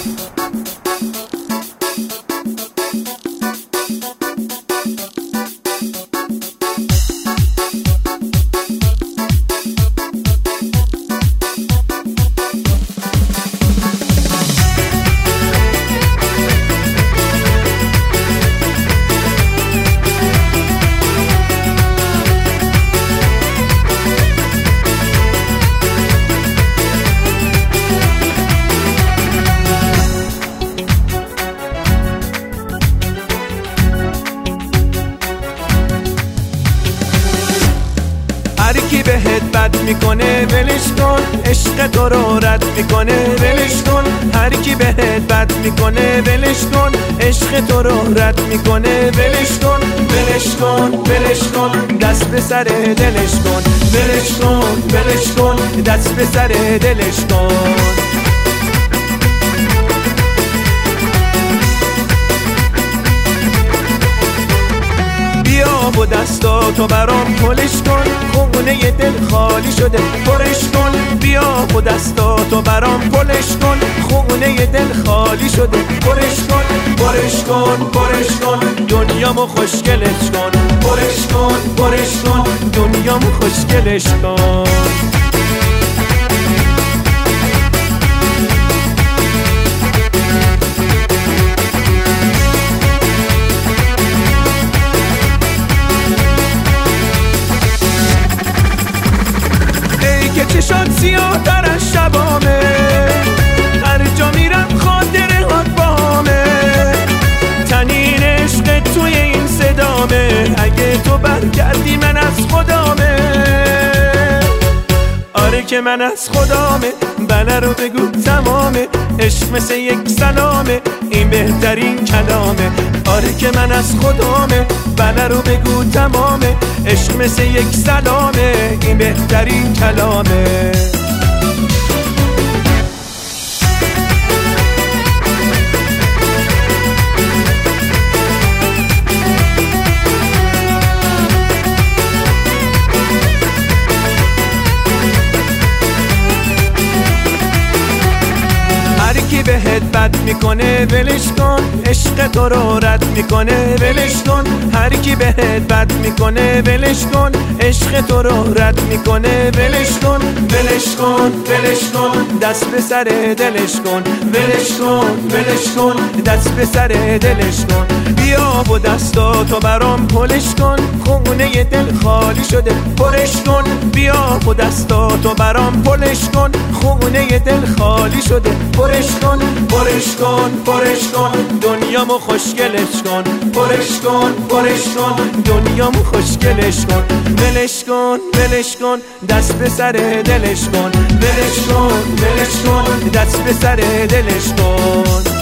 هر کی بهت بد میکنه ولش کن، عشق تو رو رد میکنه ولش کن. هر کی بهت بد میکنه ولش کن، عشق تو رو رد میکنه ولش کن. ولش کن ولش کن دست به سر دلش کن، ولش کن ولش کن دست به سر دلش کن. بیا و دستاتو برام پلش کن، خونه دل خالی شده پرش کن. بیا و دستاتو برام پلش کن، خونه دل خالی شده پرش کن. پرش کن پرش کن دنیامو خوشگلش کن، پرش کن پرش کن دنیامو خوشگلش کن. که چشات سیاه تر از شبامه، هر جا میرم خاطره هات بامه. تنین عشق توی این صدامه، اگه تو برگردی من از خدامه. آره که من از خدامه، بله رو بگو تمامه. عشق مثل یک سلامه، این بهترین کلامه. آره که من از خدامه، بله رو بگو تمامه. عشق مثل یک سلامه، این بهترین کلامه. کی بهت بد میکنه ولش کن، عشق تو رو رد میکنه ولش کن. هر کی بهت بد میکنه ولش کن، عشق تو رو رد میکنه ولش کن. ولش کن ولش کن دست به سر دلش کن، ولش کن ولش کن دست به سر دلش کن. بیا و دستاتو برام پلش کن، خونه دل خالی شده پرش کن. بیا و دستاتو برام پلش کن، خونه دل خالی شده پرش کن. پرش کن پرش کن دنیامو خوشگلش کن، پرش کن پرش کن دنیامو خوشگلش کن. ولش کن ولش کن دست به سر دلش کن، ولش کن ولش کن دست به سر دلش کن.